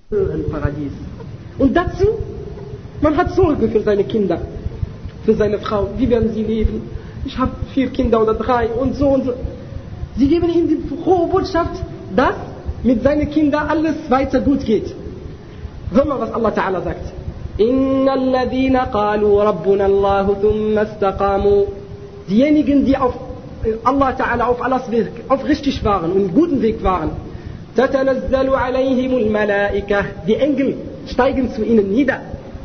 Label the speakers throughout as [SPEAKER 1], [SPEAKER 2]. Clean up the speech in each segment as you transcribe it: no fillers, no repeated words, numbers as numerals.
[SPEAKER 1] Ein Paradies. Und dazu, man hat Sorge für seine Kinder, für seine Frau. Wie werden sie leben? Ich habe 4 Kinder oder 3 und so und so. Sie geben ihm die frohe Botschaft, dass mit seinen Kindern alles weiter gut geht. Hör mal, was Allah Ta'ala sagt. Inna alladhina qalu rabbuna Allahu thumma istaqamu. Diejenigen, die auf Allah Ta'ala, auf Allahs Weg, auf richtig waren und guten Weg waren. Tatanazzalu alayhimul malaika. Die Engel steigen zu ihnen nieder.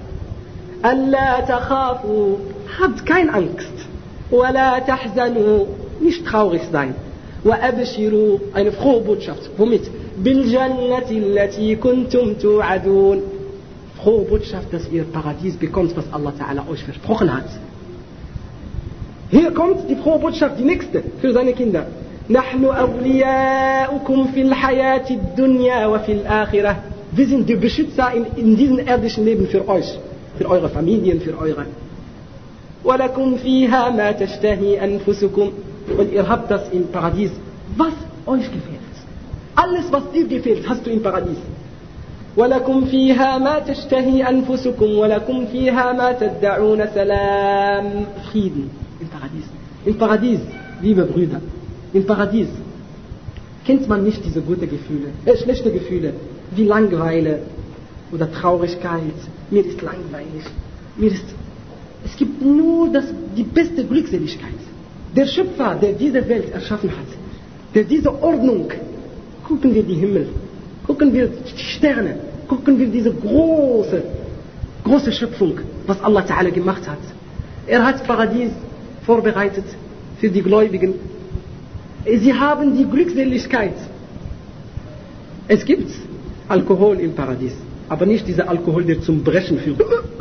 [SPEAKER 1] Alla takhafu. Habt keine Angst. Wala tahzanu. Nicht traurig sein. Wa abshiru. Eine frohe Botschaft. Womit? Bil jannati allati kuntum tu'adun. Frohe Botschaft, dass ihr Paradies bekommt, was Allah Ta'ala euch versprochen hat. Hier kommt die frohe Botschaft, die nächste, für seine Kinder. Nahnu awliya'ukum fil hayati dunya wa fil akhirah. Wir sind die Beschützer in diesem irdischen Leben für euch, für eure Familien, für eure. Walakum fiha ma tashtahi anfusukum. Und ihr habt das im Paradies, was euch gefällt. Alles, was dir gefällt, hast du im Paradies. ولكم فيها ما تشتهي أنفسكم ولكم فيها ما تدعون سلام. Frieden im Paradies. Im Paradies, liebe Brüder, im Paradies kennt man nicht diese guten Gefühle, schlechte Gefühle, wie Langeweile oder Traurigkeit. Mir ist langweilig. Es gibt nur die beste Glückseligkeit. Der Schöpfer, der diese Welt erschaffen hat, der diese Ordnung, gucken wir die Himmel, gucken wir die Sterne, gucken wir diese große Schöpfung, was Allah Ta'ala gemacht hat. Er hat Paradies vorbereitet für die Gläubigen. Sie haben die Glückseligkeit. Es gibt Alkohol im Paradies, aber nicht dieser Alkohol, der zum Brechen führt.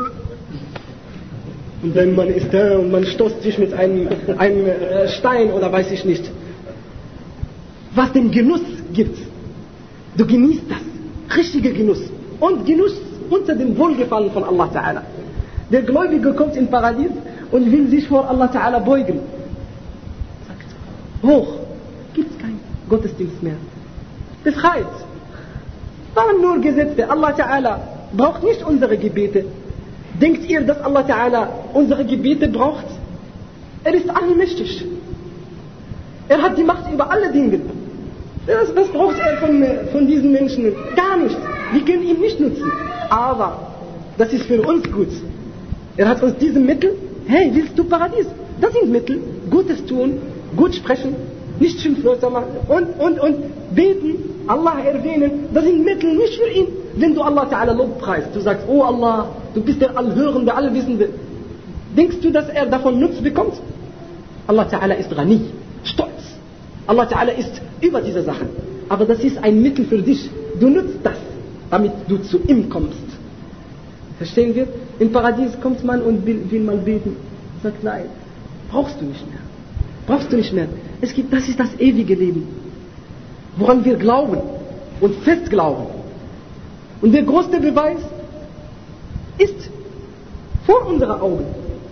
[SPEAKER 1] Und wenn man ist da und man stoßt sich mit einem Stein oder weiß ich nicht. Was den Genuss gibt. Du genießt das. Richtiger Genuss. Und Genuss unter dem Wohlgefallen von Allah Ta'ala. Der Gläubige kommt in Paradies und will sich vor Allah Ta'ala beugen. Sagt, hoch, gibt's kein Gottesdienst mehr. Befreit. Waren nur Gesetze. Allah Ta'ala braucht nicht unsere Gebete. Denkt ihr, dass Allah Ta'ala unsere Gebete braucht? Er ist allmächtig. Er hat die Macht über alle Dinge. Was braucht er von diesen Menschen? Gar nichts. Wir können ihn nicht nutzen. Aber das ist für uns gut. Er hat uns diese Mittel. Hey, willst du Paradies? Das sind Mittel. Gutes tun, gut sprechen, nicht Schimpfwörter machen und beten, Allah erwähnen. Das sind Mittel nicht für ihn. Wenn du Allah Ta'ala lobpreist, du sagst, oh Allah, du bist der Allhörende, Allwissende. Denkst du, dass er davon Nutzen bekommt? Allah Ta'ala ist Ghani, stolz. Allah Ta'ala ist über diese Sachen. Aber das ist ein Mittel für dich. Du nutzt das, damit du zu ihm kommst. Verstehen wir? Im Paradies kommt man und will mal beten. Sagt, nein, brauchst du nicht mehr. Brauchst du nicht mehr. Das ist das ewige Leben. Woran wir glauben und fest glauben. Und der größte Beweis ist vor unseren Augen.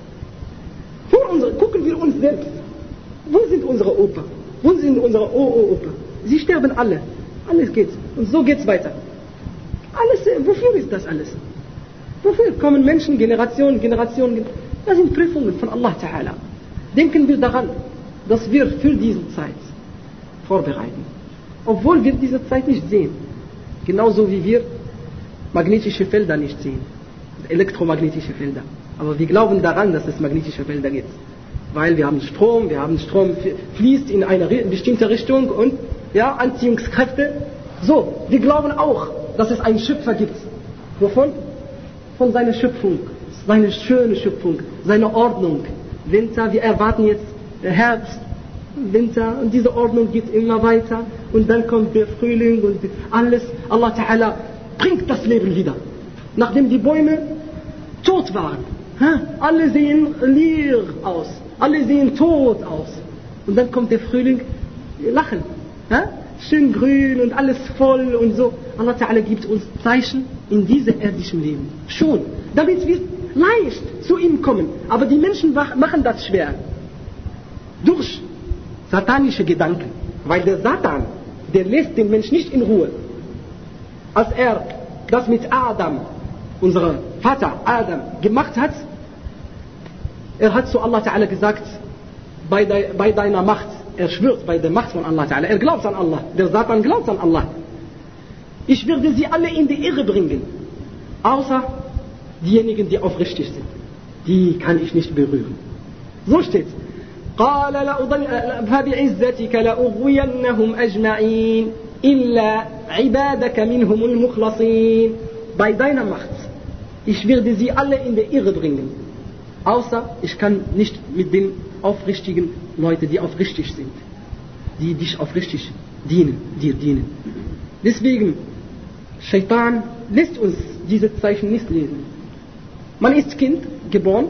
[SPEAKER 1] Gucken wir uns selbst. Wo sind unsere Opa? Wo sind unsere Opa? Sie sterben alle. Alles geht. Und so geht's weiter. Wofür ist das alles? Wofür kommen Menschen, Generationen? Das sind Prüfungen von Allah Ta'ala. Denken wir daran, dass wir für diese Zeit vorbereiten. Obwohl wir diese Zeit nicht sehen. Genauso wie wir magnetische Felder nicht sehen. Elektromagnetische Felder. Aber wir glauben daran, dass es magnetische Felder gibt. Weil wir haben Strom fließt in eine bestimmte Richtung und Anziehungskräfte. So, wir glauben auch, dass es einen Schöpfer gibt. Wovon? Von seiner Schöpfung. Seine schöne Schöpfung. Seine Ordnung. Winter, wir erwarten jetzt Herbst, Winter und diese Ordnung geht immer weiter und dann kommt der Frühling und alles. Allah Ta'ala bringt das Leben wieder. Nachdem die Bäume tot waren. Alle sehen leer aus. Alle sehen tot aus. Und dann kommt der Frühling, lachen. Schön grün und alles voll und so. Allah Ta'ala gibt uns Zeichen in diesem irdischen Leben. Schon. Damit wir leicht zu ihm kommen. Aber die Menschen machen das schwer. Durch satanische Gedanken. Weil der Satan, der lässt den Menschen nicht in Ruhe. Als er das mit Adam, unser Vater Adam, gemacht hat, er hat zu Allah Ta'ala gesagt, bei deiner Macht, er schwört bei der Macht von Allah Ta'ala, er glaubt an Allah, der Satan glaubt an Allah. Ich werde sie alle in die Irre bringen, außer diejenigen, die aufrichtig sind. Die kann ich nicht berühren. So steht's. قال فبعزتك لأغوينهم أجمعين إلا عبادك منهم المخلصين. Bei deiner Macht, ich werde sie alle in die Irre bringen, außer ich kann nicht mit den aufrichtigen Leuten, die aufrichtig sind, die dich aufrichtig dir dienen. Deswegen, Shaitan lässt uns diese Zeichen nicht lesen. Man ist Kind, geboren,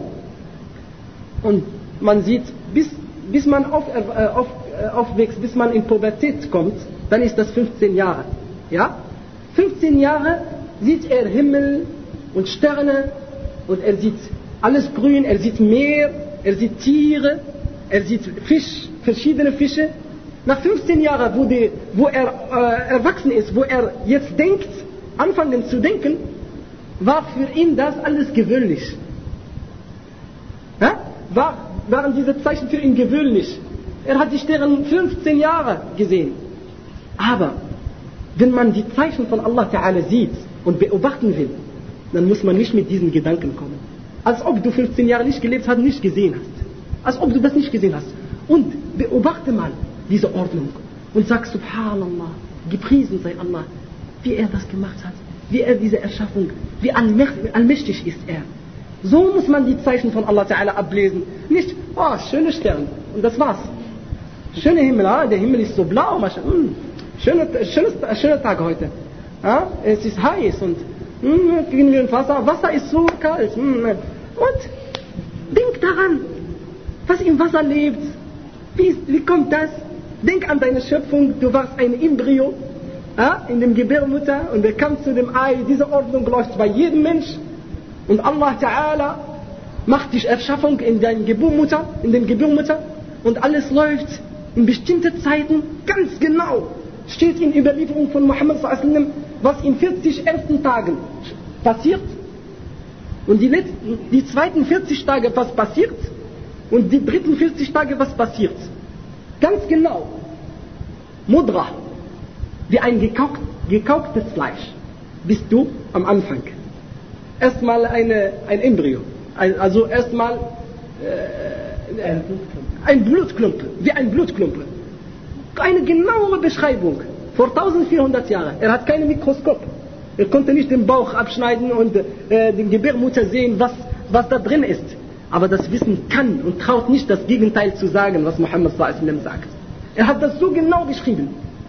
[SPEAKER 1] und man sieht, bis man aufwächst, bis man in Pubertät kommt, dann ist das 15 Jahre. Ja? 15 Jahre sieht er Himmel und Sterne und er sieht alles grün, er sieht Meer, er sieht Tiere, er sieht Fisch, verschiedene Fische. Nach 15 Jahren, wo er erwachsen ist, wo er jetzt denkt, anfangen zu denken, war für ihn das alles gewöhnlich. Ja? Waren diese Zeichen für ihn gewöhnlich. Er hat die Sterne 15 Jahre gesehen. Aber wenn man die Zeichen von Allah Ta'ala sieht und beobachten will, dann muss man nicht mit diesen Gedanken kommen. Als ob du 15 Jahre nicht gelebt hast, nicht gesehen hast. Als ob du das nicht gesehen hast. Und beobachte mal diese Ordnung und sag Subhanallah, gepriesen sei Allah, wie er das gemacht hat, wie er diese Erschaffung, wie allmächtig ist er. So muss man die Zeichen von Allah Ta'ala ablesen. Nicht, oh, schöne Sterne, und das war's. Schöner Himmel, der Himmel ist so blau, schöner Tag heute. Es ist heiß und gehen wir ins Wasser, Wasser ist so kalt. Und denk daran, was im Wasser lebt. Wie kommt das? Denk an deine Schöpfung, du warst ein Embryo in dem Gebärmutter und er kam zu dem Ei. Diese Ordnung läuft bei jedem Mensch. Und Allah Ta'ala macht die Erschaffung in dem Gebärmutter und alles läuft in bestimmte Zeiten ganz genau. Steht in Überlieferung von Muhammad sallallahu alaihi wasallam, was in 40 ersten Tagen passiert und die zweiten 40 Tage was passiert und die dritten 40 Tage was passiert. Ganz genau. Mudra, wie ein gekauktes Fleisch, bist du am Anfang. Erstmal ein Embryo, also erstmal ein Blutklumpen, wie ein Blutklumpen. Eine genaue Beschreibung, vor 1400 Jahren. Er hat kein Mikroskop. Er konnte nicht den Bauch abschneiden und die Gebärmutter sehen, was da drin ist. Aber das Wissen kann und traut nicht, das Gegenteil zu sagen, was Muhammad sallallahu alaihi wasallam sagt. Er hat das so genau beschrieben.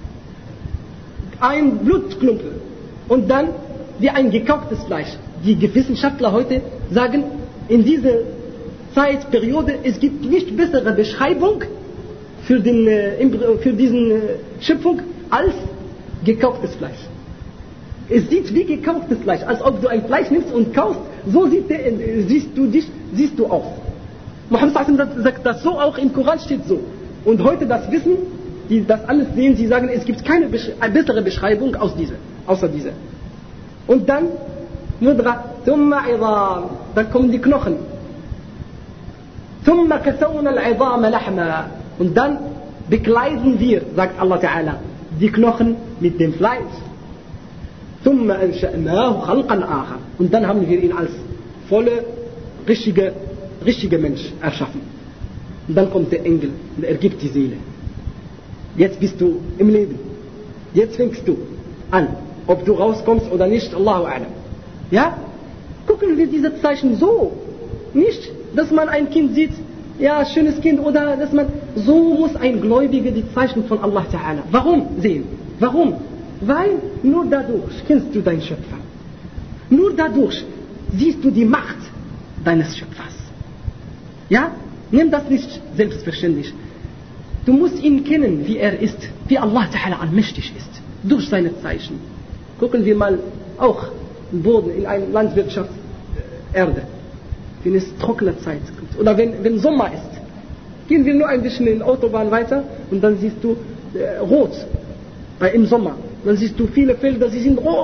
[SPEAKER 1] Ein Blutklumpen und dann wie ein gekauktes Fleisch. Die Wissenschaftler heute sagen, in dieser Zeitperiode, es gibt nicht bessere Beschreibung für diesen Schöpfung als gekauktes Fleisch. Es sieht wie gekauktes Fleisch, als ob du ein Fleisch nimmst und kaufst, so siehst du aus. Muhammad sallallahu alaihi wasallam sagt das so, auch im Koran steht so. Und heute das Wissen, die das alles sehen, sie sagen, es gibt keine bessere Beschreibung außer dieser. Und dann Mudra, thumma idam, dann kommen die Knochen. Thumma kasawna al-idama lahma. Und dann bekleiden wir, sagt Allah Ta'ala, die Knochen mit dem Fleisch. Thumma ansha'nahu khalqan akhar. Und dann haben wir ihn als volle, richtige Mensch erschaffen. Und dann kommt der Engel und er gibt die Seele. Jetzt bist du im Leben. Jetzt fängst du an. Ob du rauskommst oder nicht, Allahu A'lam. Ja? Gucken wir diese Zeichen so. Nicht, dass man ein Kind sieht, ja, schönes Kind, oder dass man, so muss ein Gläubiger die Zeichen von Allah Ta'ala. Warum sehen? Warum? Weil nur dadurch kennst du deinen Schöpfer. Nur dadurch siehst du die Macht deines Schöpfers. Ja? Nimm das nicht selbstverständlich. Du musst ihn kennen, wie er ist, wie Allah Ta'ala allmächtig ist, durch seine Zeichen. Gucken wir mal auch im Boden, in einer Landwirtschaftserde, wenn es trockene Zeit gibt, oder wenn Sommer ist. Gehen wir nur ein bisschen in der Autobahn weiter und dann siehst du rot im Sommer. Dann siehst du viele Felder, sie sind rot.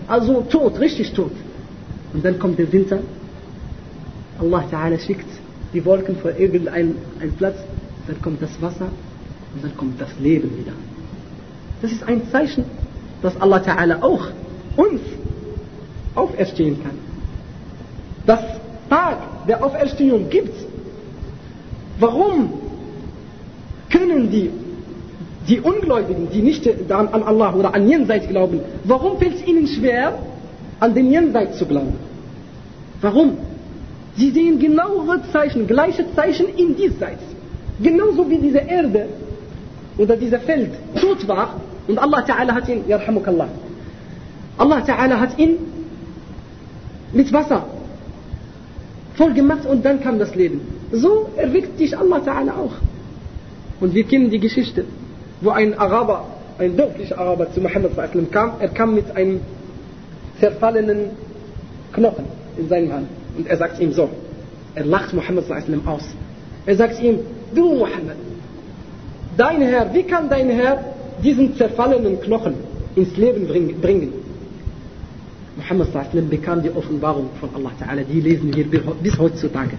[SPEAKER 1] Also tot, richtig tot. Und dann kommt der Winter. Allah Ta'ala schickt die Wolken vor irgendeinen Platz. Dann kommt das Wasser und dann kommt das Leben wieder. Das ist ein Zeichen, dass Allah Ta'ala auch uns auferstehen kann. Das Tag der Auferstehung gibt. Warum können die Ungläubigen, die nicht an Allah oder an Jenseits glauben, warum fällt es ihnen schwer, an den Jenseits zu glauben? Warum? Sie sehen genauere Zeichen, gleiche Zeichen in diesseits. Genauso wie diese Erde oder dieser Feld tot war und Allah Ta'ala hat ihn, Yarhamukallah, Allah Ta'ala hat ihn mit Wasser voll gemacht und dann kam das Leben. So erweckt dich Allah Ta'ala auch. Und wir kennen die Geschichte, wo ein Araber, ein dörflicher Araber zu Muhammad sallallahu kam. Er kam mit einem zerfallenen Knochen in seinem Hand. Und er sagt ihm so, er lacht Muhammad sallallahu aus. Er sagt ihm, du Muhammad, dein Herr, wie kann dein Herr diesen zerfallenen Knochen ins Leben bringen? Muhammad sallallahu bekam die Offenbarung von Allah Ta'ala, die lesen wir bis heutzutage.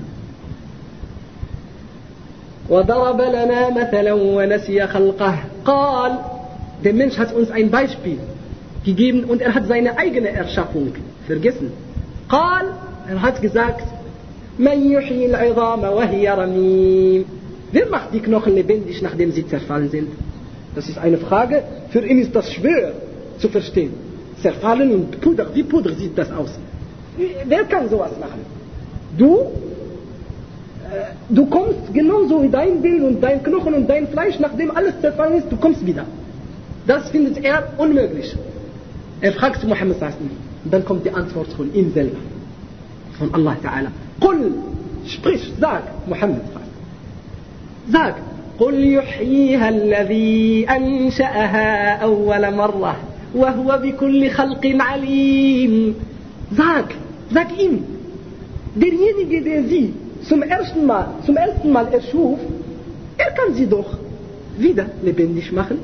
[SPEAKER 1] وضرب لنا مثلا ونسي خلقه قال, der Mensch hat uns ein Beispiel gegeben und er hat seine eigene Erschaffung vergessen. قال, er hat gesagt, من يحيي العظام وهي رميم. Wer macht die Knochen lebendig, nachdem sie zerfallen sind? Das ist eine Frage, für ihn ist das schwer zu verstehen. Zerfallen und Puder, wie Puder sieht das aus? Wer kann sowas machen? Du kommst genauso wie dein Bild und dein Knochen und dein Fleisch, nachdem alles zerfallen ist, du kommst wieder. Das findet er unmöglich. Er fragt Muhammad sallallahu alaihi wasallam. Und dann kommt die Antwort von ihm selber, von Allah Ta'ala. Qul, sprich, sag, Muhammad sag, قل يحييها الذي أنشأها أول مرة وهو بكل خلق عليم. Sag ihm, derjenige, der sie zum ersten Mal erschuf, er kann sie doch wieder lebendig machen.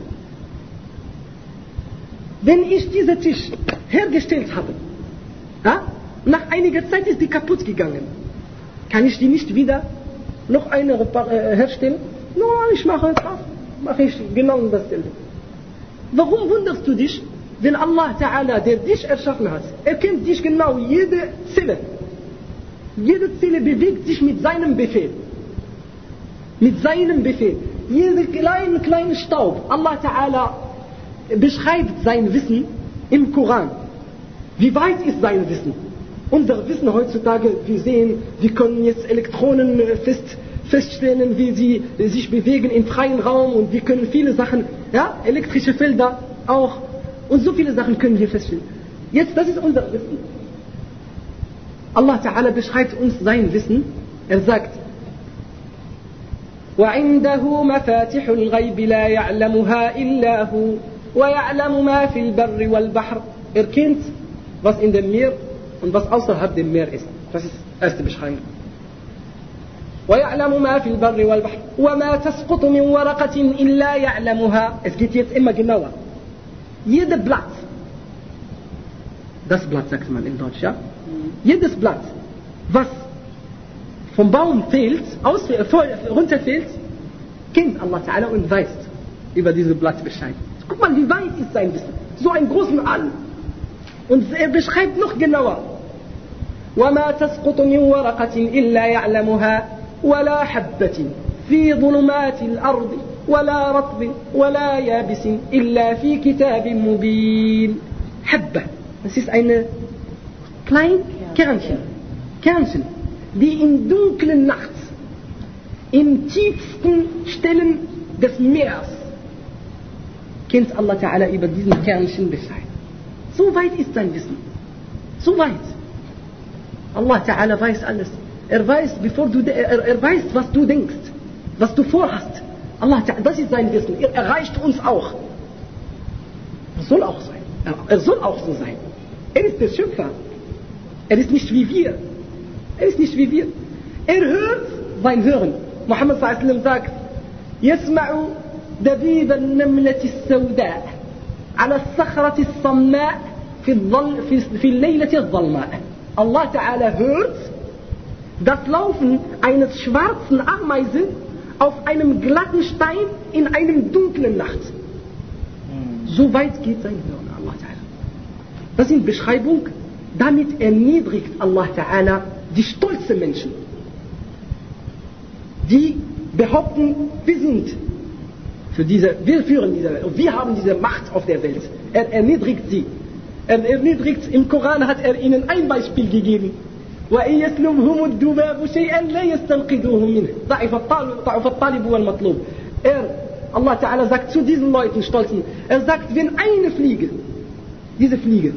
[SPEAKER 1] Wenn ich diesen Tisch hergestellt habe, nach einiger Zeit ist die kaputt gegangen, kann ich die nicht wieder noch eine herstellen? Nein, ich mache ich genau dasselbe. Warum wunderst du dich, wenn Allah Ta'ala, der dich erschaffen hat, er kennt dich genau, jede Zelle bewegt sich mit seinem Befehl. Mit seinem Befehl. Jeder kleine Staub. Allah Ta'ala beschreibt sein Wissen im Koran. Wie weit ist sein Wissen? Unser Wissen heutzutage, wir können jetzt Elektronen feststellen, wie sie sich bewegen im freien Raum und wir können viele Sachen, elektrische Felder auch und so viele Sachen können wir feststellen. Jetzt, das ist unser Wissen. Allah Ta'ala beschreibt uns sein Wissen. Er sagt, وَعِنْدَهُ مَفَاتِحُ الْغَيْبِ لَا يَعْلَمُهَا إِلَّا هُ وَيَعْلَمُ مَا فِي الْبَرِّ وَالْبَحْرِ. Er kennt, was in dem Meer und was außerhalb dem Meer ist. Das ist die erste Beschreibung. وَيَعْلَمُ مَا فِي الْبَرِّ وَالْبَحْرِ وَمَا تَسْقُطُ مِنْ وَرَقَةٍ إِلَّا يَعْلَمُهَا. Es geht jetzt immer genauer. Jede Blatt, das Blatt sagt man in Deutsch, ja? Jedes Blatt, was vom Baum fällt, runterfällt, kennt Allah Ta'ala und weiß über dieses Blatt Bescheid. Guck mal, wie weit ist sein Wissen. So einen großen All. Und er beschreibt noch genauer. وَمَا تَسْقُطُ مِنْ وَرَقَةٍ إِلَّا يَعْلَمُهَا وَلَا حَبَّةٍ فِي ظُلُمَاتِ الْأَرْضِ وَلَا رَطْبٍ وَلَا يَابِسٍ إِلَّا فِي كِتَابٍ مُبِينٍ. Habba, das ist eine kleine Kernchen, die in dunklen Nacht, im tiefsten Stellen des Meeres, kennt Allah Ta'ala über diesen Kernchen Bescheid. So weit ist sein Wissen. So weit. Allah Ta'ala weiß alles. Er weiß, er weiß, was du denkst, was du vorhast. Allah Ta'ala, das ist sein Wissen. Er erreicht uns auch. Er soll auch sein. Er soll auch so sein. Er ist der Schöpfer. Er ist nicht wie wir. Er hört sein Hören. Muhammad sallallahu alaihi wasallam sagt, يسمع دبيب النملة السوداء على الصخرة الصماء في الليلة الظلماء. Allah Ta'ala hört das Laufen eines schwarzen Ameisen auf einem glatten Stein in einem dunklen Nacht. So weit geht sein Hören, Allah Ta'ala. Das sind Beschreibung, damit erniedrigt Allah Ta'ala die stolzen Menschen, die behaupten, wir haben diese Macht auf der Welt. Er erniedrigt sie. Im Koran hat er ihnen ein Beispiel gegeben. وَإِنْ يَسْلُبْهُمُ الذُّبَابُ شَيْئًا لَا يَسْتَنْقِذُوهُ مِنْهُ ضَعَفَ الطَّالِبُ وَالْمَطْلُوبُ. Allah Ta'ala sagt zu diesen Leuten, Stolzen, er sagt, wenn eine Fliege, diese Fliege,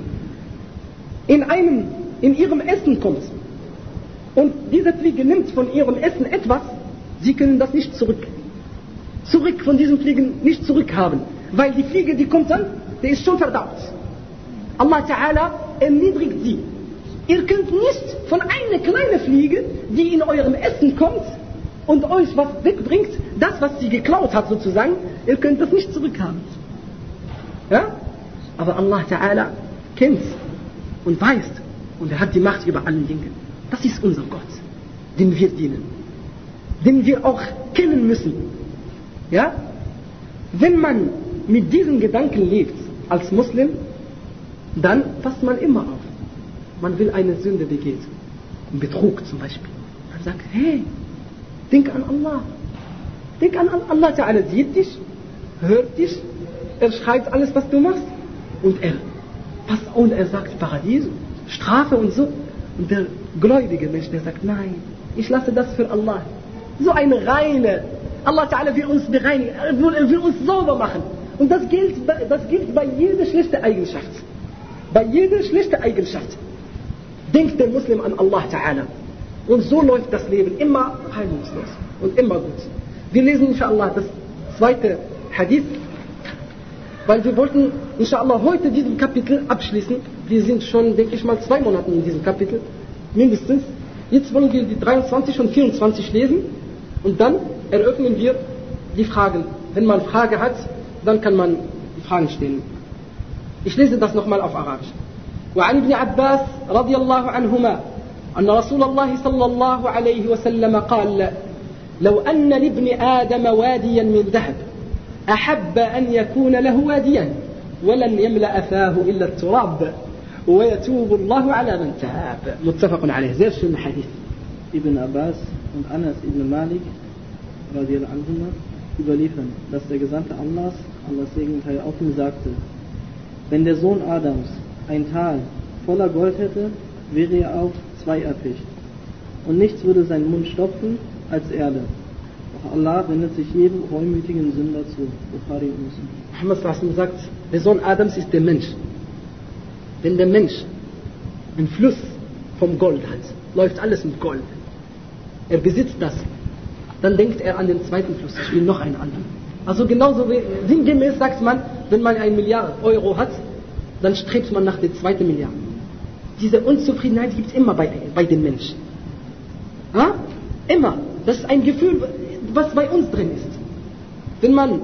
[SPEAKER 1] in ihrem Essen kommt und diese Fliege nimmt von ihrem Essen etwas, sie können das nicht zurück von diesen Fliegen nicht zurückhaben, weil die Fliege, die kommt dann, die ist schon verdaut. Allah Ta'ala erniedrigt sie. Ihr könnt nicht von einer kleinen Fliege, die in eurem Essen kommt und euch was wegbringt, das, was sie geklaut hat sozusagen, ihr könnt das nicht zurückhaben. Ja? Aber Allah Ta'ala kennt und weiß und er hat die Macht über alle Dinge. Das ist unser Gott, den wir dienen, den wir auch kennen müssen. Ja? Wenn man mit diesen Gedanken lebt als Muslim, dann passt man immer auf. Man will eine Sünde begehen, Betrug zum Beispiel. Man sagt, hey, denk an Allah. Denk an Allah. Allah sieht dich, hört dich, er schreibt alles, was du machst. Und er sagt Paradies, Strafe und so. Und der gläubige Mensch, der sagt, nein, ich lasse das für Allah. So eine reine, Allah Ta'ala will uns bereinigen, er will uns sauber machen. Und das gilt bei jeder schlechten Eigenschaft. Bei jeder schlechten Eigenschaft denkt der Muslim an Allah Ta'ala. Und so läuft das Leben immer reibungslos und immer gut. Wir lesen inshallah das zweite Hadith, weil wir wollten inshallah heute diesen Kapitel abschließen. Wir sind schon, denke ich mal, 2 Monate in diesem Kapitel, mindestens. Jetzt wollen wir die 23 und 24 lesen und dann eröffnen wir die Fragen. Wenn man Frage hat, dann kann man die Fragen stellen. Ich lese das nochmal auf Arabisch. وعن ابن عباس رضي الله عنهما أن رسول الله صلى الله عليه وسلم قال لو أن لابن آدم واديا من ذهب أحب أن يكون له واديا ولن يملأ فاه إلا التراب ويتوب الله على من تاب. متفق عليه. Sehr schöner Hadith.
[SPEAKER 2] Ibn Abbas und Anas ibn Malik radiyallahu anhuma überliefern, dass der Gesandte Allahs, Allahs Segen sei auf ihm, sagte: Wenn der Sohn Adams ein Tal voller Gold hätte, wäre er auf 2 erpicht. Und nichts würde seinen Mund stopfen als Erde. Doch Allah wendet sich jedem reumütigen Sünder zu. Bukhari und Muslim.
[SPEAKER 1] Muhammad sallallahu sagt, der Sohn Adams ist der Mensch. Wenn der Mensch einen Fluss vom Gold hat, läuft alles mit Gold. Er besitzt das. Dann denkt er an den zweiten Fluss, ich will noch einen anderen. Also genauso wie sinngemäß sagt man, wenn man 1 Milliarde Euro hat, dann strebt man nach der 2. Milliarde. Diese Unzufriedenheit gibt es immer bei den Menschen. Ha? Immer. Das ist ein Gefühl, was bei uns drin ist. Wenn man,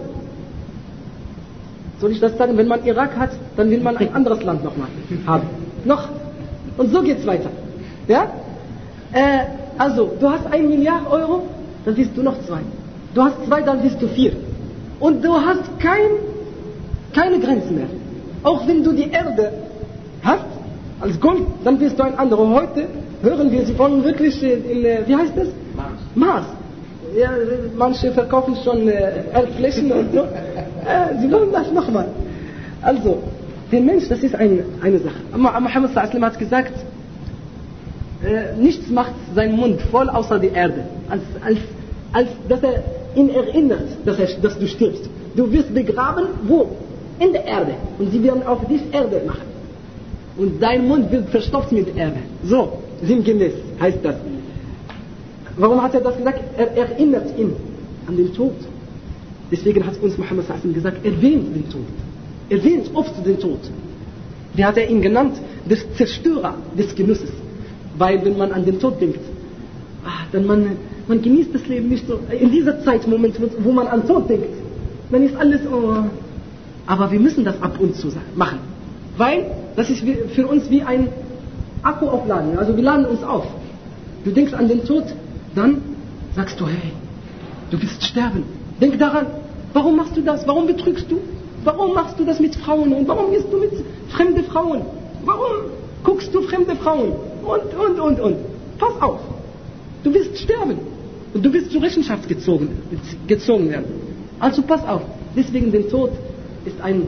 [SPEAKER 1] soll ich das sagen, wenn man Irak hat, dann will man ein anderes Land nochmal haben. Und so geht es weiter. Ja? Also, du hast 1 Milliarde Euro, dann bist du noch 2. Du hast 2, dann bist du 4. Und du hast keine Grenzen mehr. Auch wenn du die Erde hast, als Gold, dann bist du ein anderer. Heute hören wir, sie wollen wirklich wie heißt das? Mars. Ja, manche verkaufen schon Erdflächen und so. Sie wollen das nochmal. Also, der Mensch, das ist eine Sache. Muhammad sallallahu alaihi wasallam hat gesagt, nichts macht seinen Mund voll außer die Erde. Als dass er ihn erinnert, dass du stirbst. Du wirst begraben, wo? In der Erde. Und sie werden auf dich Erde machen. Und dein Mund wird verstopft mit Erde. So, sinngemäß heißt das. Warum hat er das gesagt? Er erinnert ihn an den Tod. Deswegen hat uns Muhammad sallallahu alaihi wasallam gesagt, erwähnt den Tod. Erwähnt oft den Tod. Wie hat er ihn genannt? Der Zerstörer des Genusses. Weil wenn man an den Tod denkt, dann man genießt das Leben nicht so. In dieser Zeit, Moment, wo man an Tod denkt, dann ist alles, Aber wir müssen das ab und zu machen. Weil Das ist für uns wie ein Akku aufladen. Also wir laden uns auf. Du denkst an den Tod, dann sagst du, hey, du wirst sterben. Denk daran, warum machst du das? Warum betrügst du? Warum machst du das mit Frauen? Und warum gehst du mit fremden Frauen? Warum guckst du fremde Frauen? Und. Pass auf. Du wirst sterben. Und du wirst zur Rechenschaft gezogen werden. Also pass auf. Deswegen der Tod ist eine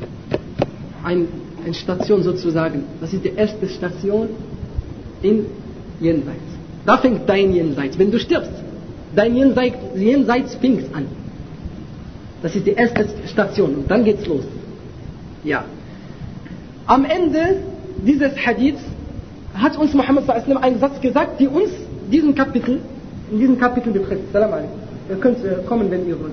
[SPEAKER 1] Station sozusagen. Das ist die erste Station in Jenseits. Da fängt dein Jenseits. Wenn du stirbst, dein Jenseits fängt an. Das ist die erste Station. Und dann geht's los. Ja. Am Ende dieses Hadiths hat uns Muhammad sallallahu alaihi wasallam einen Satz gesagt, die uns in diesem Kapitel betrifft. Salam alaikum. Ihr könnt kommen, wenn ihr wollt.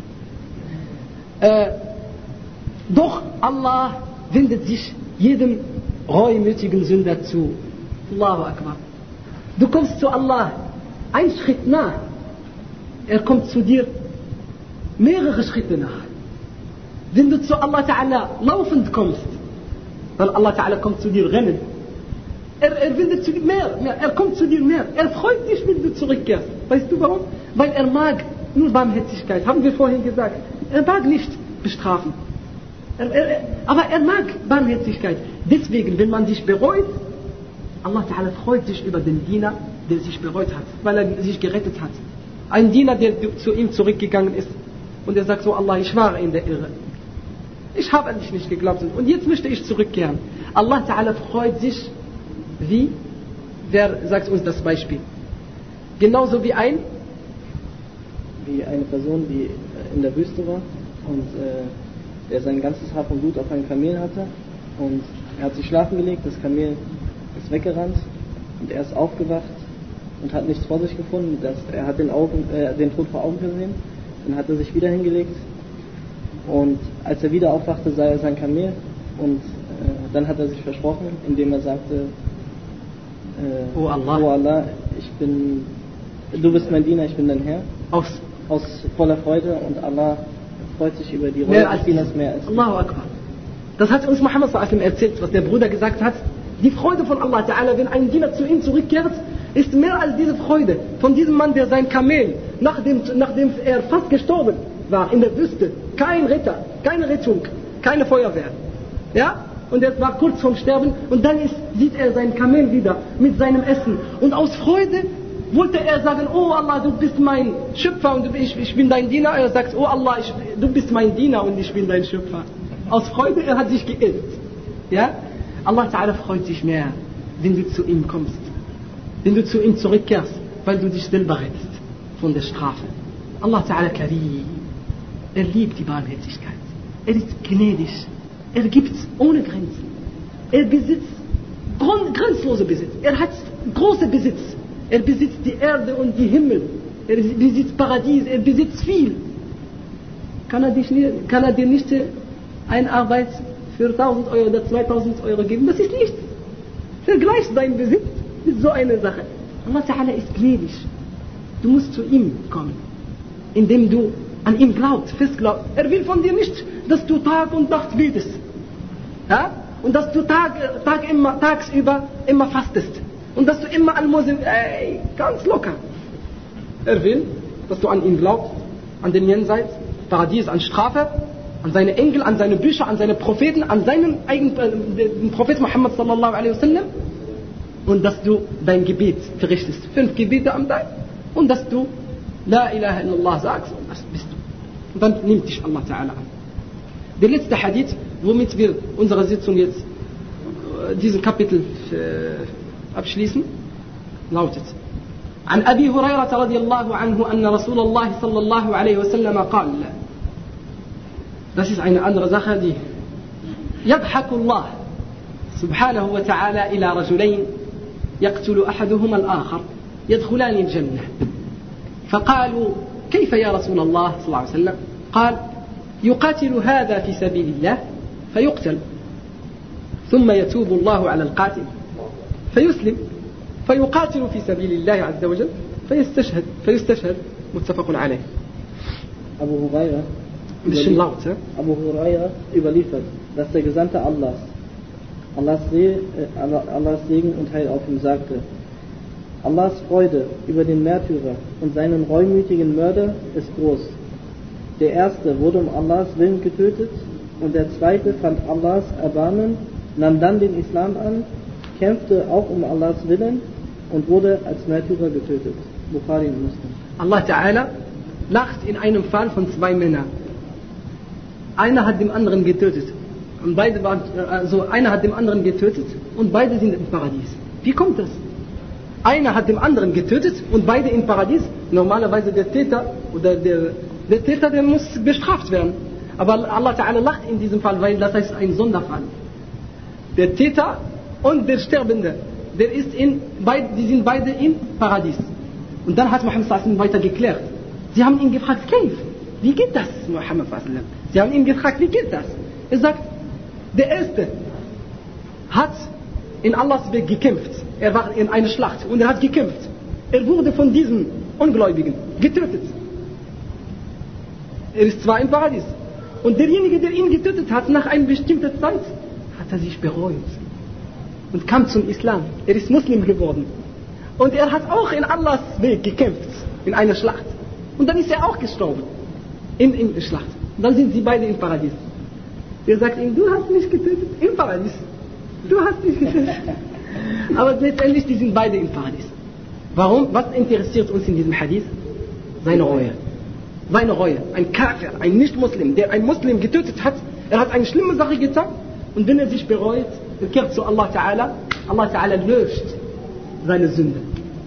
[SPEAKER 1] Doch Allah wendet sich jedem reumütigen Sünder zu. Allahu Akbar. Du kommst zu Allah einen Schritt nach. Er kommt zu dir mehrere Schritte nach. Wenn du zu Allah Ta'ala laufend kommst, dann Allah Ta'ala kommt zu dir rennen. Er wendet zu dir mehr. Er kommt zu dir mehr. Er freut sich, wenn du zurückkehrst. Weißt du warum? Weil er mag nur Barmherzigkeit. Haben wir vorhin gesagt. Er mag nicht bestrafen. Aber er mag Barmherzigkeit. Deswegen, wenn man sich bereut, Allah Ta'ala freut sich über den Diener, der sich bereut hat, weil er sich gerettet hat. Ein Diener, der zu ihm zurückgegangen ist und er sagt so, Allah, ich war in der Irre. Ich habe an dich nicht geglaubt und jetzt möchte ich zurückkehren. Allah Ta'ala freut sich wie, wer sagt uns das Beispiel? Genauso wie eine
[SPEAKER 2] Person, die in der Wüste war und der sein ganzes Hab und Gut auf einem Kamel hatte und er hat sich schlafen gelegt, das Kamel ist weggerannt und er ist aufgewacht und hat nichts vor sich gefunden, er hat den Tod vor Augen gesehen, dann hat er sich wieder hingelegt und als er wieder aufwachte, sah er sein Kamel und dann hat er sich versprochen, indem er sagte,
[SPEAKER 1] Oh Allah,
[SPEAKER 2] du bist mein Diener, ich bin dein Herr.
[SPEAKER 1] Aus
[SPEAKER 2] voller Freude und Allah freut sich über die Reue
[SPEAKER 1] mehr als
[SPEAKER 2] Dieners mehr als
[SPEAKER 1] Allahu Akbar. Das hat uns Muhammad sallallahu alaihi wasallam erzählt, was der Bruder gesagt hat. Die Freude von Allah Ta'ala, wenn ein Diener zu ihm zurückkehrt, ist mehr als diese Freude von diesem Mann, der sein Kamel, nachdem er fast gestorben war in der Wüste, kein Retter, keine Rettung, keine Feuerwehr. Ja? Und er war kurz vorm Sterben und dann sieht er sein Kamel wieder mit seinem Essen. Und aus Freude wollte er sagen, oh Allah, du bist mein Schöpfer und ich bin dein Diener. Er sagt, oh Allah, du bist mein Diener und ich bin dein Schöpfer. Aus Freude, er hat sich geirrt. Ja? Allah Ta'ala freut sich mehr, wenn du zu ihm kommst. Wenn du zu ihm zurückkehrst, weil du dich selber rettest von der Strafe. Allah Ta'ala Karim. Er liebt die Barmherzigkeit. Er ist gnädig. Er gibt ohne Grenzen. Er besitzt grenzenlose Besitz. Er hat große Besitz. Er besitzt die Erde und die Himmel. Er besitzt Paradies. Er besitzt viel. Kann er dir nicht eine Arbeit für 1.000 Euro oder 2.000 Euro geben? Das ist nichts. Vergleich deinen Besitz mit so einer Sache. Allah Ta'ala ist gnädig. Du musst zu ihm kommen, indem du an ihn glaubst, fest glaubst. Er will von dir nicht, dass du Tag und Nacht betest. Ja? Und dass du tagsüber immer fastest. Und dass du immer Almosen, ganz locker. Er will, dass du an ihn glaubst, an den Jenseits, Paradies, an Strafe, an seine Engel, an seine Bücher, an seine Propheten, an seinen den Prophet Muhammad sallallahu alaihi wasallam. Und dass du dein Gebet verrichtest. 5 Gebete am Tag. Und dass du La ilaha illallah sagst. Und das bist du. Und dann nimmt dich Allah Ta'ala an. Der letzte Hadith, womit wir unsere Sitzung jetzt, diesen Kapitel abschließen, lautet: عن أبي هريرة رضي الله عنه أن رسول الله صلى الله عليه وسلم قال. Das ist eine andere Sache, die يضحك الله سبحانه وتعالى إلى رجلين يقتل أحدهما الآخر يدخلان الجنة فقالوا كيف يا رسول الله صلى الله عليه وسلم؟ قال يقاتل هذا في سبيل الله فيقتل ثم يتوب الله على القاتل فيسلم فيقاتل في سبيل الله عز وجل فيستشهد متفق عليه.
[SPEAKER 2] Abu Huraira
[SPEAKER 1] Ein bisschen laut, ja?
[SPEAKER 2] Abu Huraira überliefert, dass der Gesandte Allahs Allahs Segen und Heil auf ihm, sagte: Allahs Freude über den Märtyrer und seinen reumütigen Mörder ist groß. Der erste wurde um Allahs Willen getötet und der zweite fand Allahs Erbarmen, nahm dann den Islam an, kämpfte auch um Allahs Willen und wurde als Märtyrer getötet. Bukhari und Muslim.
[SPEAKER 1] Allah Ta'ala lacht in einem Fall von zwei Männern. Einer hat den anderen getötet. Und beide waren, einer hat den anderen getötet und beide sind im Paradies. Wie kommt das? Einer hat den anderen getötet und beide im Paradies. Normalerweise der Täter oder der Täter, der muss bestraft werden. Aber Allah Ta'ala lacht in diesem Fall, weil das heißt ein Sonderfall. Der Täter und der Sterbende, die sind beide im Paradies. Und dann hat Muhammad sallallahu weiter geklärt. Sie haben ihn gefragt, wie geht das, Muhammad sallallahu? Sie haben ihn gefragt, wie geht das? Er sagt, der Erste hat in Allahs Weg gekämpft. Er war in einer Schlacht und er hat gekämpft. Er wurde von diesen Ungläubigen getötet. Er ist zwar im Paradies. Und derjenige, der ihn getötet hat, nach einer bestimmten Zeit, hat er sich bereut und kam zum Islam. Er ist Muslim geworden. Und er hat auch in Allahs Weg gekämpft, in einer Schlacht. Und dann ist er auch gestorben, in der Schlacht. Und dann sind sie beide im Paradies. Er sagt ihm, du hast mich getötet im Paradies. Du hast mich getötet. Aber letztendlich, die sind beide im Paradies. Warum? Was interessiert uns in diesem Hadith? Seine Reue. Seine Reue. Ein Kafir, ein Nicht-Muslim, der einen Muslim getötet hat, er hat eine schlimme Sache getan. Und wenn er sich bereut, er kehrt zu Allah Ta'ala. Allah Ta'ala löscht seine Sünde.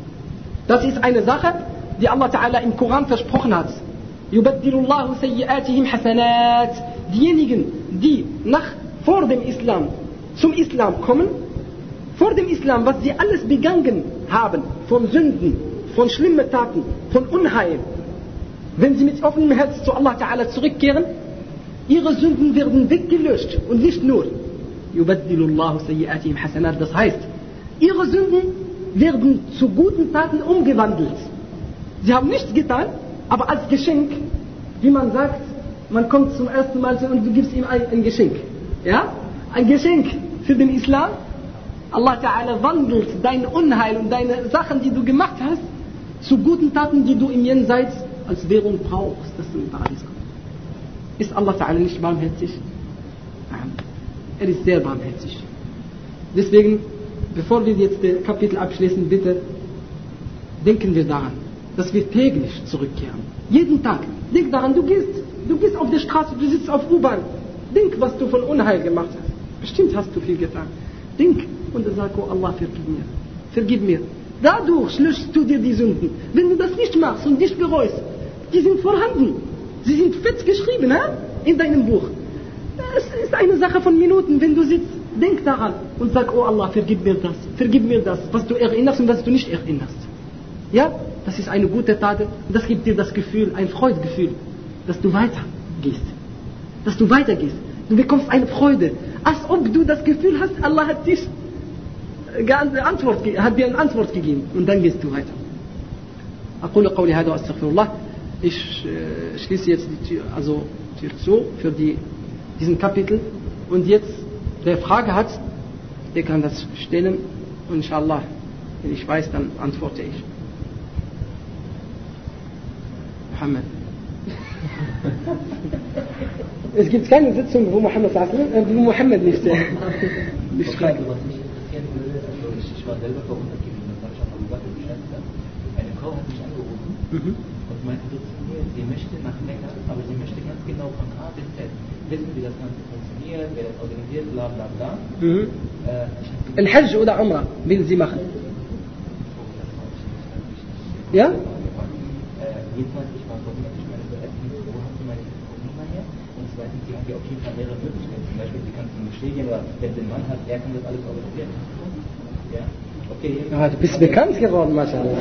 [SPEAKER 1] Das ist eine Sache, die Allah Ta'ala im Koran versprochen hat. Yubaddilullahu sayyi'atihim hasanat. Diejenigen, die vor dem Islam zum Islam kommen, vor dem Islam, was sie alles begangen haben, von Sünden, von schlimmen Taten, von Unheil, wenn sie mit offenem Herz zu Allah Ta'ala zurückkehren, ihre Sünden werden weggelöscht. Und nicht nur Yubaddilullahu sayyi'atihim hasanat. Das heißt, ihre Sünden werden zu guten Taten umgewandelt. Sie haben nichts getan, aber als Geschenk, wie man sagt, man kommt zum ersten Mal und du gibst ihm ein Geschenk. Ja? Ein Geschenk für den Islam. Allah Ta'ala wandelt dein Unheil und deine Sachen, die du gemacht hast, zu guten Taten, die du im Jenseits als Währung brauchst, dass du in Paradies kommst. Ist Allah Ta'ala nicht barmherzig? Nein. Er ist sehr barmherzig. Deswegen, bevor wir jetzt das Kapitel abschließen, bitte denken wir daran, dass wir täglich zurückkehren. Jeden Tag. Denk daran, du gehst auf der Straße, du sitzt auf U-Bahn. Denk, was du von Unheil gemacht hast. Bestimmt hast du viel getan. Denk und dann sag, oh Allah, vergib mir. Vergib mir. Dadurch löschst du dir die Sünden. Wenn du das nicht machst und dich bereust, die sind vorhanden. Sie sind fett geschrieben, in deinem Buch. Es ist eine Sache von Minuten, wenn du sitzt. Denk daran und sag, oh Allah, vergib mir das, was du erinnerst und was du nicht erinnerst. Ja, das ist eine gute Tat, das gibt dir das Gefühl, ein Freudegefühl, dass du weitergehst. Du bekommst eine Freude, als ob du das Gefühl hast, Allah hat dir eine Antwort gegeben und dann gehst du weiter. أقول قولي هذا وأستغفر الله. Ich schließe jetzt die Tür zu für diesen Kapitel und jetzt, wer Frage hat, der kann das stellen und inshallah, wenn ich weiß, dann antworte ich. Muhammad. Es gibt keine Sitzung, wo Muhammad nicht schreibt.
[SPEAKER 3] Was mich interessieren würde, ich war selber verwundert gewesen, das habe ich auch gesagt, eine Frau hat mich angerufen und meinte so zu mir, sie möchte nach Mekka, aber sie möchte ganz genau von A bis Z wissen, wie das Ganze funktioniert, wer das organisiert, bla bla bla.
[SPEAKER 1] Al-Hajj oder Umrah will sie machen. Ja?
[SPEAKER 3] Jedenfalls, ich war verwundert, ich meine, so erstens, wo hast du meine Telefonnummer her? Und zweitens, sie hat ja auf jeden Fall mehrere Möglichkeiten. Zum Beispiel, sie kann zum Moschee gehen oder wenn sie einen Mann hat, er kann das alles organisieren. Ja? Okay.
[SPEAKER 1] Ja, du bist bekannt geworden, Mashallah.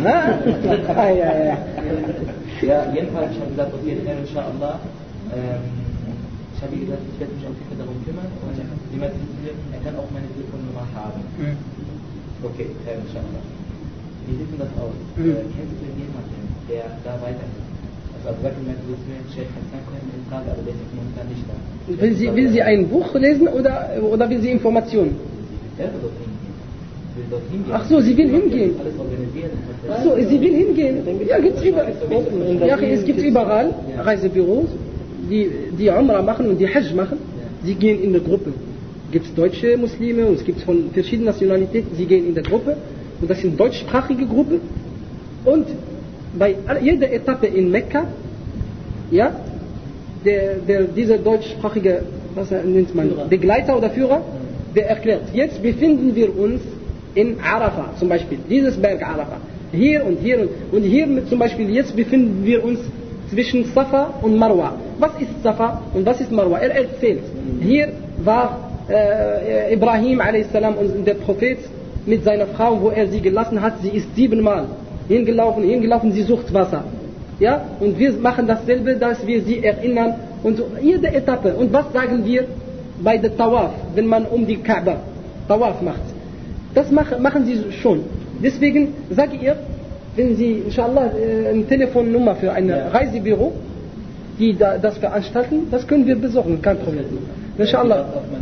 [SPEAKER 3] Ja, jedenfalls, ich habe gesagt, okay, inshallah, ich habe gesagt, ich werde mich auf jeden Fall darum kümmern und sie meinte, er kann auch meine Telefonnummer haben. Okay, inshallah. Wie sieht denn das aus? Kennst du jemanden, der da weiterhilft? Also sagt mir, du willst mir Sheikh Hassan kommen in Frage, aber der ist momentan nicht da.
[SPEAKER 1] Will sie ein Buch lesen oder will sie Informationen?
[SPEAKER 3] Sie selber dorthin gehen. Will dorthin gehen.
[SPEAKER 1] Ach so, sie will hingehen.
[SPEAKER 3] Alles organisieren.
[SPEAKER 1] Ach so, sie will hingehen. Ja, gibt's überall. Ja, es gibt überall Reisebüros, die Umrah machen und die Hajj machen. Sie gehen in der Gruppe. Es gibt deutsche Muslime und es gibt von verschiedenen Nationalitäten. Sie gehen in der Gruppe und das sind deutschsprachige Gruppe. Und bei jeder Etappe in Mekka, ja, dieser deutschsprachige, was nennt man, Begleiter oder Führer, der erklärt, jetzt befinden wir uns in Arafah, zum Beispiel, dieses Berg Arafah. Hier und hier und hier zum Beispiel, jetzt befinden wir uns zwischen Safa und Marwa. Was ist Safa und was ist Marwa? Er erzählt, hier war Ibrahim a.s. und der Prophet mit seiner Frau, wo er sie gelassen hat, sie ist 7-mal hingelaufen, sie sucht Wasser. Ja? Und wir machen dasselbe, dass wir sie erinnern und jede Etappe. Und was sagen wir bei der Tawaf, wenn man um die Kaaba Tawaf macht? Das machen sie schon. Deswegen sage ich ihr, wenn Sie inshallah eine Telefonnummer für ein Reisebüro, die das veranstalten, das können wir besorgen, kein Problem. Inshallah.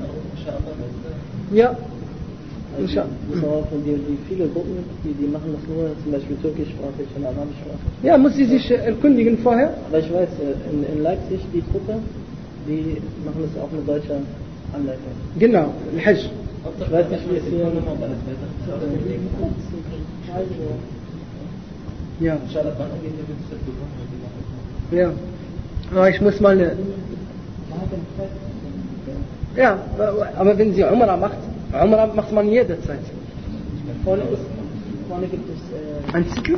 [SPEAKER 1] Ja. Inshallah.
[SPEAKER 2] Die viele Gruppen, die machen das nur zum Beispiel türkischsprachig und arabischsprachig.
[SPEAKER 1] Ja, muss sie sich erkundigen vorher.
[SPEAKER 2] Aber ich weiß, in Leipzig, die Gruppe, die machen das auch mit deutscher Anleitung.
[SPEAKER 1] Genau, Hajj.
[SPEAKER 2] Ich weiß nicht, wie es hier...
[SPEAKER 1] Ja. Ja. Aber ich muss mal eine... Ja, aber wenn sie Umrah macht man jederzeit.
[SPEAKER 2] Vorne gibt es...
[SPEAKER 1] Ein Zyklus?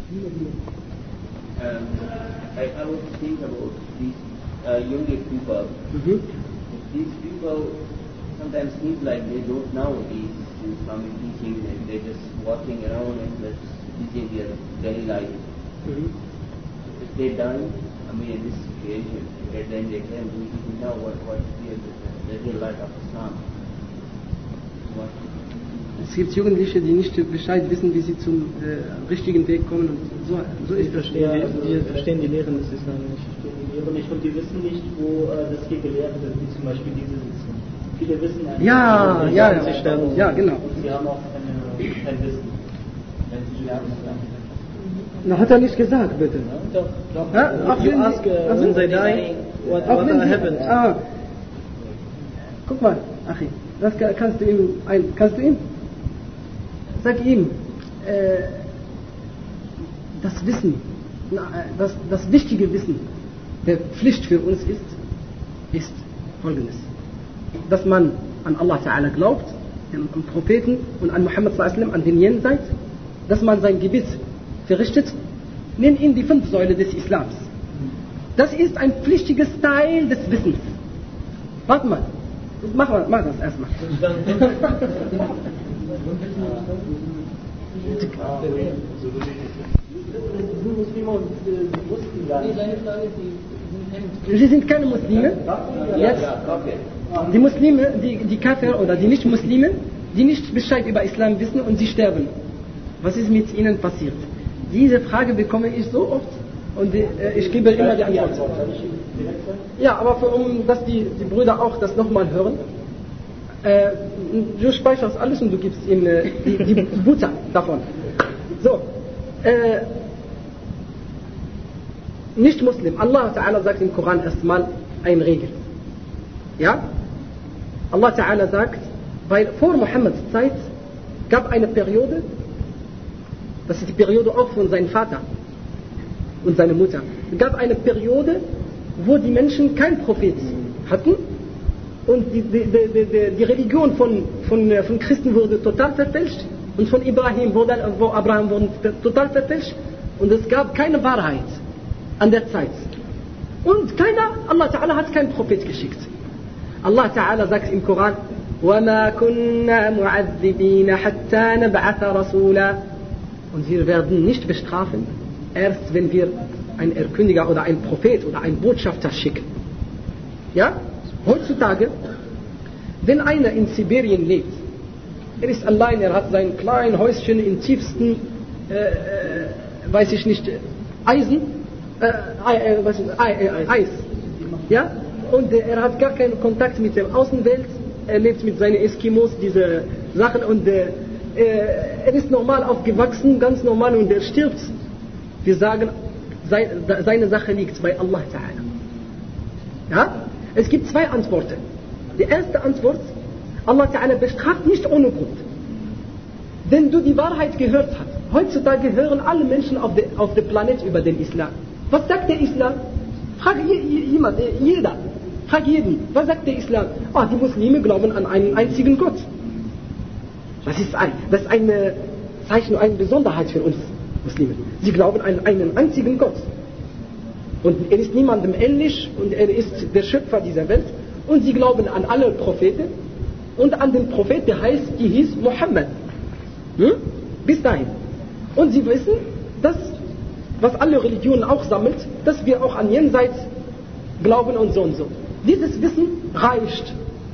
[SPEAKER 4] I would think about these younger people. These people sometimes seem like they don't know these Islamic teachings and they're just walking around and just living their daily life. If they die, in this situation, and then they can really know what is the real life of Islam.
[SPEAKER 1] Es gibt Jugendliche, die nicht Bescheid wissen, wie sie zum richtigen Weg kommen. Und so ist das.
[SPEAKER 2] Die verstehen die Lehren des Islam nicht. Und die wissen nicht, wo das hier gelehrt wird, wie zum Beispiel diese Sitzung. Viele wissen einfach,
[SPEAKER 1] ja, genau.
[SPEAKER 2] Und sie haben auch kein Wissen. Wenn sie lernen,
[SPEAKER 1] Na, hat er nicht gesagt, bitte.
[SPEAKER 2] Doch.
[SPEAKER 1] Ja? Auch
[SPEAKER 2] You ask when they die, what happened?
[SPEAKER 1] Guck mal, Achi, das kannst du ihm? Sag ihm, das Wissen, das wichtige Wissen, der Pflicht für uns ist folgendes. Dass man an Allah Ta'ala glaubt, an Propheten und an Muhammad sallallahu an den Jenseits, dass man sein Gebet verrichtet, nenn ihn die 5 Säulen des Islams. Das ist ein pflichtiges Teil des Wissens. Warte mal, mach das erstmal. Sie sind keine Muslime. Jetzt, die Muslime, die Kafir oder die Nicht-Muslime, die nicht Bescheid über Islam wissen und sie sterben. Was ist mit ihnen passiert? Diese Frage bekomme ich so oft und ich gebe immer die Antwort. Ja, aber dass die Brüder auch das nochmal hören, du speicherst alles und du gibst ihnen die Butter davon. So, nicht Muslim. Allah Ta'ala sagt im Koran erstmal eine Regel. Ja? Allah Ta'ala sagt, weil vor Mohammeds Zeit gab eine Periode, das ist die Periode auch von seinem Vater und seiner Mutter. Es gab eine Periode, wo die Menschen keinen Prophet hatten und die Religion von Christen wurde total verfälscht und von Abraham wurde total verfälscht und es gab keine Wahrheit an der Zeit. Und Allah Ta'ala hat keinen Prophet geschickt. Allah Ta'ala sagt im Koran, وَمَا كُنَّا مُعَذِّبِينَ حَتَّى نَبْعَثَ رَسُولًا. Und wir werden nicht bestrafen, erst wenn wir einen Erkündiger oder einen Prophet oder einen Botschafter schicken. Ja? Heutzutage, wenn einer in Sibirien lebt, er ist allein, er hat sein kleines Häuschen im tiefsten, weiß ich nicht, Eis. Ja? Und er hat gar keinen Kontakt mit der Außenwelt. Er lebt mit seinen Eskimos, diese Sachen und er ist normal aufgewachsen, ganz normal und er stirbt. Wir sagen, seine Sache liegt bei Allah Ta'ala. Ja? Es gibt zwei Antworten. Die erste Antwort, Allah Ta'ala bestraft nicht ohne Grund. Wenn du die Wahrheit gehört hast, heutzutage hören alle Menschen auf dem Planet über den Islam. Was sagt der Islam? Frag jeder. Frag jeden. Was sagt der Islam? Oh, die Muslime glauben an einen einzigen Gott. Das ist eine Zeichen, eine Besonderheit für uns Muslime. Sie glauben an einen einzigen Gott. Und er ist niemandem ähnlich und er ist der Schöpfer dieser Welt. Und sie glauben an alle Propheten und an den Prophet, der hieß Mohammed. Bis dahin. Und sie wissen, dass, was alle Religionen auch sammelt, dass wir auch an Jenseits glauben und so und so. Dieses Wissen reicht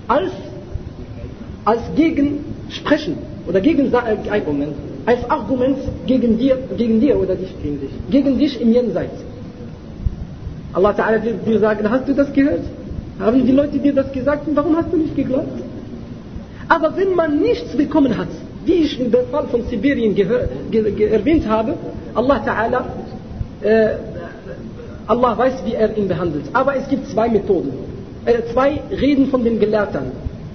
[SPEAKER 1] als Gegensprechen oder als Argument gegen dir oder gegen dich im Jenseits. Allah Ta'ala wird dir sagen, hast du das gehört? Haben die Leute dir das gesagt und warum hast du nicht geglaubt? Aber wenn man nichts bekommen hat, wie ich in dem Fall von Sibirien erwähnt habe, Allah Ta'ala, Allah weiß, wie er ihn behandelt. Aber es gibt zwei Methoden, zwei Reden von den Gelehrten.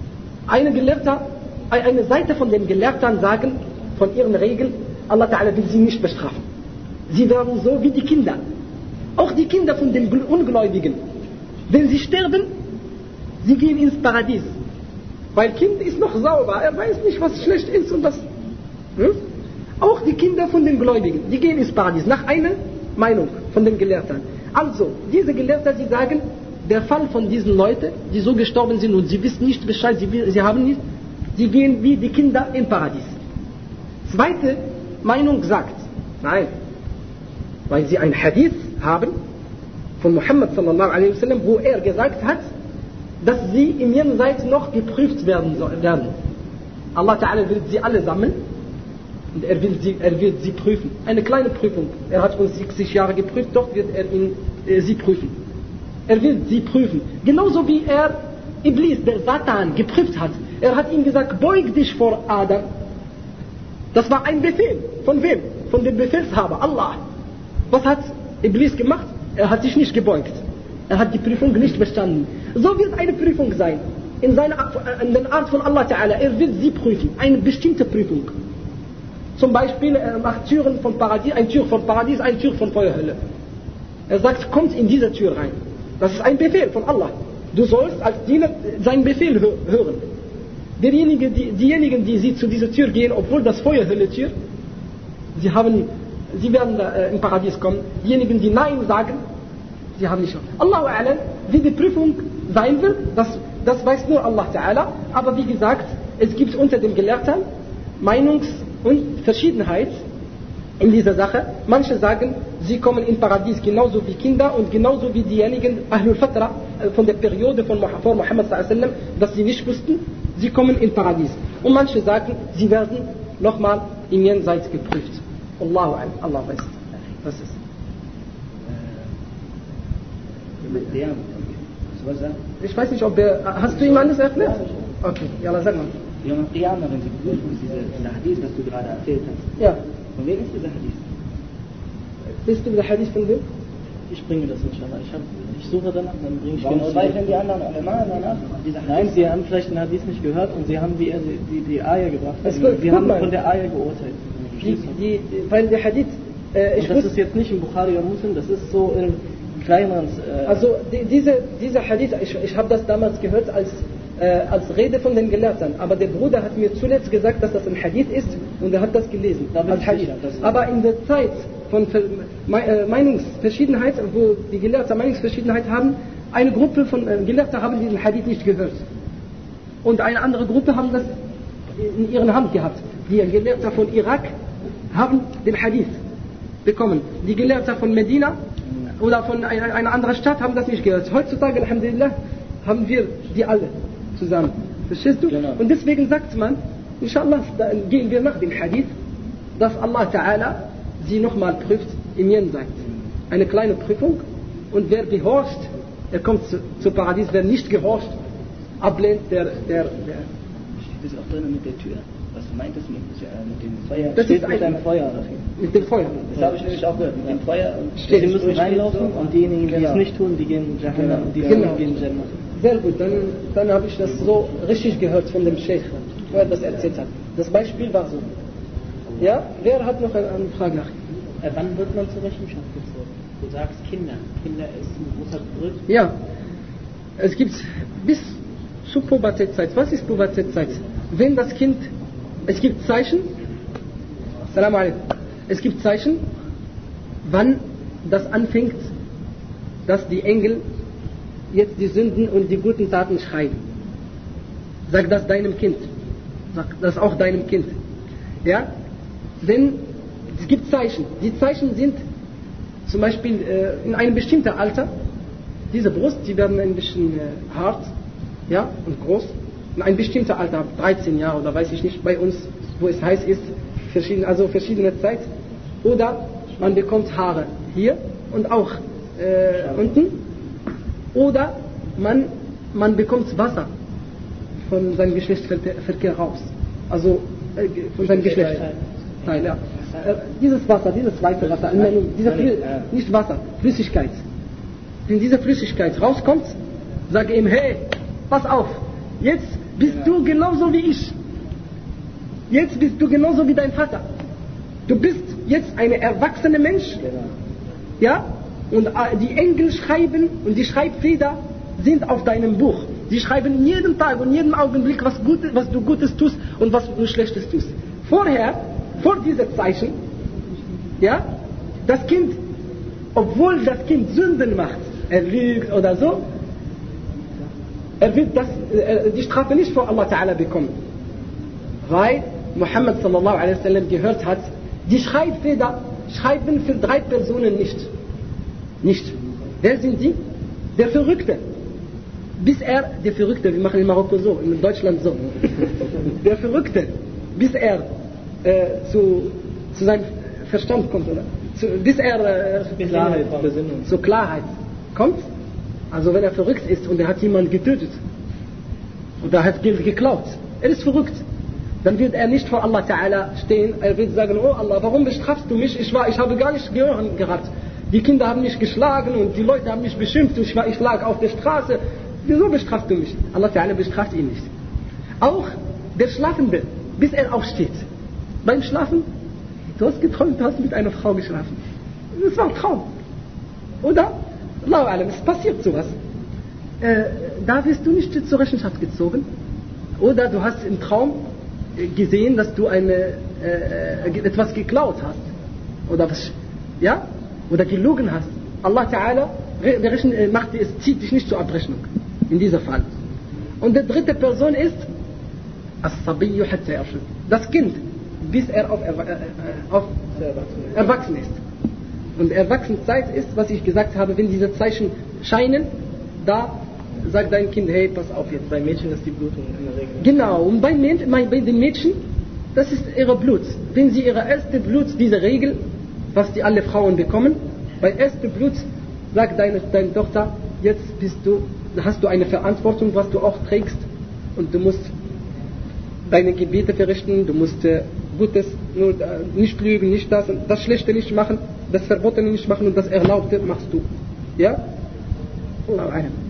[SPEAKER 1] Eine Seite von den Gelehrten sagen, von ihren Regeln, Allah Ta'ala will sie nicht bestrafen. Sie werden so wie die Kinder. Auch die Kinder von den Ungläubigen. Wenn sie sterben, sie gehen ins Paradies. Weil Kind ist noch sauber, er weiß nicht, was schlecht ist und was. Auch die Kinder von den Gläubigen, die gehen ins Paradies, nach einer Meinung von den Gelehrten. Also, diese Gelehrten, sie sagen, der Fall von diesen Leuten, die so gestorben sind und sie wissen nicht Bescheid, sie haben nicht, sie gehen wie die Kinder im Paradies. Zweite Meinung sagt, nein, weil sie ein Hadith haben von Muhammad sallallahu alaihi wasallam, wo er gesagt hat, dass sie im Jenseits noch geprüft werden. Allah Ta'ala wird sie alle sammeln und er wird sie prüfen. Eine kleine Prüfung. Er hat uns 60 Jahre geprüft, doch wird er sie prüfen. Er wird sie prüfen. Genauso wie er Iblis, der Satan, geprüft hat. Er hat ihm gesagt, beug dich vor Adam. Das war ein Befehl. Von wem? Von dem Befehlshaber, Allah. Was hat Iblis gemacht? Er hat sich nicht gebeugt. Er hat die Prüfung nicht bestanden. So wird eine Prüfung sein. In der Art von Allah Ta'ala. Er wird sie prüfen. Eine bestimmte Prüfung. Zum Beispiel, er macht Türen von Paradies, eine Tür von Paradies, eine Tür von Feuerhölle. Er sagt, kommt in diese Tür rein. Das ist ein Befehl von Allah. Du sollst als Diener seinen Befehl hören. Diejenigen, die zu dieser Tür gehen, obwohl das Feuerhölle-Tür, sie werden im Paradies kommen. Diejenigen, die Nein sagen, sie haben nicht. Allahu A'lam, wie die Prüfung sein wird, das weiß nur Allah Ta'ala. Aber wie gesagt, es gibt unter den Gelehrten Meinungs- und Verschiedenheit in dieser Sache. Manche sagen, sie kommen in Paradies genauso wie Kinder und genauso wie diejenigen Ahlul Fatra von der Periode vor Muhammad sallallahu alaihi wasallam, dass sie nicht wussten, sie kommen in Paradies. Und manche sagen, sie werden nochmal im Jenseits geprüft. Allahu A'lam, Allah weiß. Was ist? Ich weiß nicht, hast du ihm alles erklärt? Okay, ja, sag mal.
[SPEAKER 2] Yom al-Qiyamah, wenn sie prüfen, dieser Hadith, was du gerade erzählt hast.
[SPEAKER 1] Ja.
[SPEAKER 2] Von wem ist dieser Hadith?
[SPEAKER 1] Bist du der Hadith von wem?
[SPEAKER 2] Ich bringe das inshallah. Ich suche danach, dann bringe ich genau. Zweifeln die anderen Ulama danach? Nein, sie haben vielleicht den Hadith nicht gehört und sie haben die Ayah gebracht. Sie haben von der Ayah geurteilt.
[SPEAKER 1] Weil der Hadith...
[SPEAKER 2] das ist jetzt nicht im Bukhari oder Muslim, das ist so in kleineren...
[SPEAKER 1] Also dieser Hadith, ich habe das damals gehört als Rede von den Gelehrten, aber der Bruder hat mir zuletzt gesagt, dass das ein Hadith ist und er hat das gelesen als Hadith. Aber in der Zeit von Meinungsverschiedenheit, wo die Gelehrten Meinungsverschiedenheit haben, eine Gruppe von Gelehrten haben diesen Hadith nicht gehört und eine andere Gruppe haben das in ihren Hand gehabt. Die Gelehrten von Irak haben den Hadith bekommen. Die Gelehrten von Medina oder von einer anderen Stadt haben das nicht gehört. Heutzutage, Alhamdulillah, haben wir die alle zusammen. Verstehst du? Genau. Und deswegen sagt man, inshallah, gehen wir nach dem Hadith, dass Allah Ta'ala sie nochmal prüft im Jenseits. Eine kleine Prüfung. Und wer gehorcht, er kommt zu Paradies. Wer nicht gehorcht, ablehnt, der
[SPEAKER 2] das auch drin mit der Tür? Was du meintest mit dem Feuer?
[SPEAKER 1] Das
[SPEAKER 2] steht
[SPEAKER 1] ist
[SPEAKER 2] mit einem Feuer.
[SPEAKER 1] Mit dem Feuer.
[SPEAKER 2] Das habe ich nämlich auch gehört. Mit dem Feuer.
[SPEAKER 1] Steht.
[SPEAKER 2] Die müssen reinlaufen und diejenigen, die
[SPEAKER 1] Genau.
[SPEAKER 2] es nicht tun, die gehen in Jahannam und die
[SPEAKER 1] Genau.
[SPEAKER 2] gehen in Jannah.
[SPEAKER 1] Sehr gut, dann habe ich das so richtig gehört von dem Sheikh, wo er das erzählt hat. Das Beispiel war so. Ja, wer hat noch eine Frage nach?
[SPEAKER 5] Wann wird man zur Rechenschaft gezogen? Du sagst Kinder. Kinder ist ein großer Begriff.
[SPEAKER 1] Ja, es gibt bis zur Pubertätzeit. Was ist Pubertätzeit? Wenn das Kind, es gibt Zeichen, Salam alaikum, es gibt Zeichen, wann das anfängt, dass die Engel jetzt die Sünden und die guten Taten schreiben. Sag das deinem Kind. Sag das auch deinem Kind. Ja? Denn es gibt Zeichen. Die Zeichen sind zum Beispiel in einem bestimmten Alter, diese Brust, die werden ein bisschen hart, ja, und groß. In einem bestimmten Alter, 13 Jahre oder weiß ich nicht, bei uns, wo es heiß ist, verschiedene Zeit. Oder man bekommt Haare hier und auch unten. Oder man bekommt Wasser von seinem Geschlechtsverkehr raus. Also von seinem Geschlechtsteil. Ja. Dieses Wasser, dieses weiße Wasser, nicht Wasser, Flüssigkeit. Wenn diese Flüssigkeit rauskommt, sage ihm, hey, pass auf, jetzt bist du genauso wie ich. Jetzt bist du genauso wie dein Vater. Du bist jetzt ein erwachsener Mensch. Ja? Und die Engel schreiben und die Schreibfeder sind auf deinem Buch. Die schreiben jeden Tag und jeden Augenblick, was du Gutes tust und was du Schlechtes tust. Vor dieser Zeichen, ja, das Kind, obwohl das Kind Sünden macht, er lügt oder so, er wird die Strafe nicht vor Allah Ta'ala bekommen. Weil Muhammad sallallahu alaihi wasallam gehört hat, die Schreibfeder schreiben für 3 Personen nicht. Wer sind die? Der Verrückte. Der Verrückte, wir machen in Marokko so, in Deutschland so. Der Verrückte, bis er zu seinem Verstand kommt, oder? Bis er zur Klarheit kommt. Also wenn er verrückt ist und er hat jemanden getötet oder hat Geld geklaut, er ist verrückt. Dann wird er nicht vor Allah Ta'ala stehen, er wird sagen, oh Allah, warum bestrafst du mich? Ich habe gar nicht gehört gehabt. Die Kinder haben mich geschlagen und die Leute haben mich beschimpft und ich lag auf der Straße. Wieso bestrafst du mich? Allah Ta'ala bestraft ihn nicht. Auch der Schlafende, bis er aufsteht. Beim Schlafen, du hast geträumt, du hast mit einer Frau geschlafen. Das war ein Traum. Oder? Allahu Alam, es passiert sowas. Da wirst du nicht zur Rechenschaft gezogen. Oder du hast im Traum gesehen, dass du etwas geklaut hast. Oder was, ja? Oder gelogen hast. Allah Ta'ala zieht dich nicht zur Abrechnung. In diesem Fall. Und die dritte Person ist As-Sabiyyu hatta yarshud. Das Kind, bis er erwachsen ist. Und Erwachsenenzeit ist, was ich gesagt habe, wenn diese Zeichen scheinen, da sagt dein Kind, hey, pass auf jetzt.
[SPEAKER 2] Bei Mädchen ist die Blutung in der Regel.
[SPEAKER 1] Genau, und bei den Mädchen, das ist ihre Blut. Wenn sie ihre erste Blut, diese Regel, was die alle Frauen bekommen, bei erste Blut sagt deine Tochter, jetzt hast du eine Verantwortung, was du auch trägst, und du musst deine Gebete verrichten, du musst Gutes, nur nicht lügen, nicht das Schlechte nicht machen, das Verbotene nicht machen und das Erlaubte machst du. Ja? Allahu A'lam.